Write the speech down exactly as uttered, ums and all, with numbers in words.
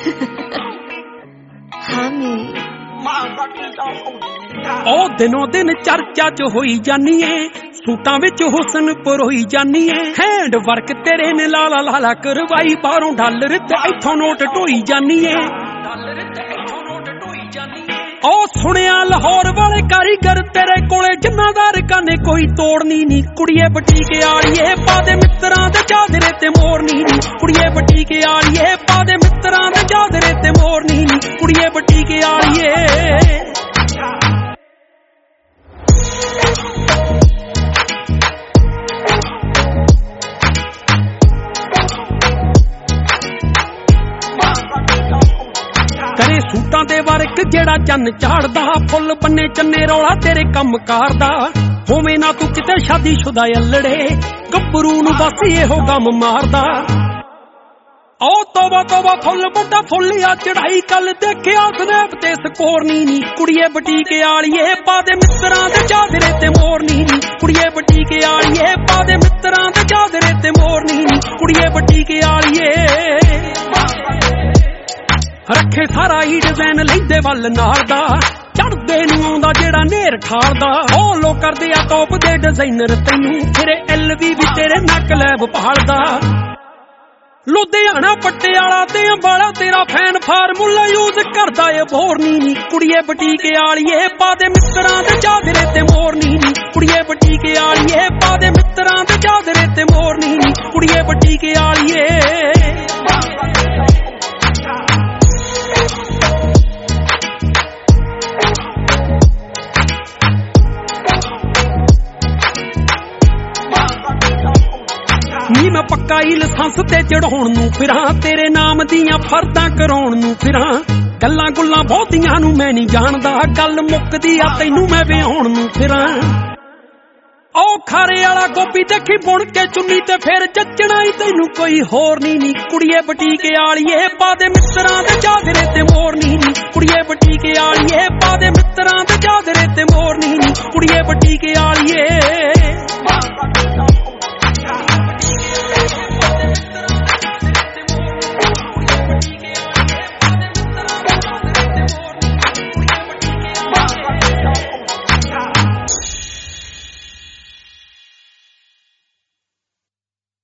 Honey. ਉਹ ਦਿਨੋਂ ਦਿਨ ਚਰਚਾ ਚ ਹੋਈ ਜਾਨੀ ਏ, ਸੂਟਾਂ ਵਿੱਚ ਹੁਸਨ ਪਰੋਈ ਜਾਨੀ ਏ। ਹੈਂਡ ਵਰਕ ਤੇਰੇ ਨੇ ਲਾਲਾ ਲਾਲਾ ਕਰਵਾਈ, ਬਾਹਰੋਂ ਡਾਲਰ ਤੇ ਇੱਥੋਂ ਨੋਟ ਢੋਈ ਜਾਨੀ ਏ। ਉਹ ਸੁਣਿਆ ਲਾਹੌਰ ਵਾਲੇ ਕਾਰੀਗਰ ਤੇਰੇ ਕੋਲੇ, ਜਿੰਨਾ ਦਾ ਰਕਾਨੇ ਕੋਈ ਤੋੜਨੀ ਨੀ। ਕੁੜੀਏ ਬਟੀਕ ਆਲੀਏ ਪਾ ਦੇ ਮਿੱਤਰਾਂ ਦੇ ਚਾਦਰੇ ਤੇ ਮੋਰਨੀ ਨੀ। ਕੁੜੀਏ ਬਟੀਕ ਆਲੀਏ ਪਾ ਦੇ ਮਿੱਤਰਾਂ ਦੇ ਚਾਦਰੇ ਤੇ ਮੋਰਨੀ ਨੀ। ਕੁੜੀਏ ਬਟੀਕ ਆਲੀਏ। ਕਰੇ ਸੂਟਾਂ ਦੇ ਵਰਕ ਜਿਹੜਾ ਚੰਨ ਝਾੜਦਾ, ਫੁੱਲ ਬੰਨੇ ਚੰਨੇ ਰੌਲਾ ਤੇਰੇ ਕੰਮ ਕਰਦਾ। ਹੋਵੇਂ ਨਾ ਤੂੰ ਕਿਤੇ ਸ਼ਾਦੀशुदा ਅਲੜੇ, ਗੱਭਰੂ ਨੂੰ ਬਸ ਇਹੋ ਗਮ ਮਾਰਦਾ। ਉਹ ਤੋਬਾ ਤੋਬਾ ਫੁੱਲ ਵੱਡਾ ਫੁੱਲ ਆ ਚੜਾਈ, ਕੱਲ ਦੇਖਿਆ ਸਨੈਪ ਤੇ ਸਕੋਰਨੀ ਨੀ। ਕੁੜੀਏ ਬਟੀਕ ਆਲੀਏ ਪਾ ਦੇ ਮਿੱਤਰਾਂ ਦੇ ਚਾਦਰੇ ਤੇ ਮੋਰਨੀ ਨੀ। ਕੁੜੀਏ ਬਟੀਕ ਆਲੀਏ ਪਾ ਦੇ ਮਿੱਤਰਾਂ ਦੇ ਚਾਦਰੇ ਤੇ ਮੋਰਨੀ ਨੀ। ਕੁੜੀਏ ਬਟੀਕ ਆਲੀਏ। ਰੱਖੇ ਸਾਰਾ ਹੀ ਡਿਜ਼ਾਈਨ ਲੈਂਦੇ ਵੱਲ ਨਾਲ ਦਾ, ਚੜਦੇ ਨੂੰ ਆਉਂਦਾ ਜਿਹੜਾ ਨੇਰ ਠਾਰਦਾ। ਫੋਲੋ ਕਰਦੇ ਆ ਟੌਪ ਦੇ ਡਿਜ਼ਾਈਨਰ ਤੈਨੂੰ, ਤੇਰੇ ਐਲ ਵੀ ਵੀ ਤੇਰੇ ਨੱਕ ਲੈਬ ਪਹਾੜਦਾ। ਲੁਧਿਆਣਾ ਪਟਿਆਲਾ ਤੇ ਅੰਬਾਲਾ ਤੇਰਾ ਫੈਨ ਫਾਰਮੂਲਾ ਯੂਜ਼ ਕਰਦਾ ਏ ਬੋਰਨੀ ਨੀ। ਕੁੜੀਏ ਬਟੀਕ ਆਲੀਏ ਪਾ ਦੇ ਮਿੱਤਰਾਂ ਦੇ ਚਾਦਰੇ ਤੇ ਮੋਰਨੀ ਨੀ। ਕੁੜੀਏ ਬਟੀਕ ਆਲੀਏ ਪਾ ਦੇ ਮਿੱਤਰਾਂ ਦੇ ਚਾਦਰੇ ਤੇ ਮੋਰਨੀ ਨੀ। ਕੁੜੀਏ ਬਟੀਕ ਆਲੀਏ। ਨੀ ਮੈਂ ਪੱਕਾ ਹੀ ਲਾਇਸੈਂਸ ਤੇ ਚੜਾਉਣ ਨੂੰ ਫਿਰਾਂ, ਤੇਰੇ ਨਾਮ ਦੀਆਂ ਫਰਦਾਂ ਕਰਾਉਣ ਨੂੰ ਫਿਰਾਂ। ਗੱਲਾਂ ਗੁੱਲਾਂ ਬਹੁਤੀਆਂ ਨੂੰ ਮੈਂ ਨਹੀਂ ਜਾਣਦਾ, ਗੱਲ ਮੁੱਕਦੀ ਆ ਤੈਨੂੰ ਮੈਂ ਵਿਆਹੁਣ ਨੂੰ ਫਿਰਾਂ। ਉਹ ਖਾਰੇ ਵਾਲਾ ਗੋਪੀ ਦੇਖੀ ਬੁਣ ਕੇ ਚੁੰਨੀ ਤੇ ਫਿਰ ਜੱਚਣਾ ਹੀ ਤੈਨੂੰ ਕੋਈ ਹੋਰ ਨੀ ਨੀ। ਕੁੜੀਏ ਬਟੀਕ ਆਲੀਏ ਪਾ ਦੇ ਮਿੱਤਰਾਂ ਦੇ ਚਾਦਰੇ ਤੇ ਮੋਰਨੀ ਨੀ। ਕੁੜੀਏ ਬਟੀਕ ਆਲੀਏ ਪਾ ਦੇ ਮਿੱਤਰਾਂ ਦੇ ਚਾਦਰੇ ਤੇ ਮੋਰਨੀ ਨੀ। ਕੁੜੀਏ ਬਟੀਕ ਆਲੀਏ।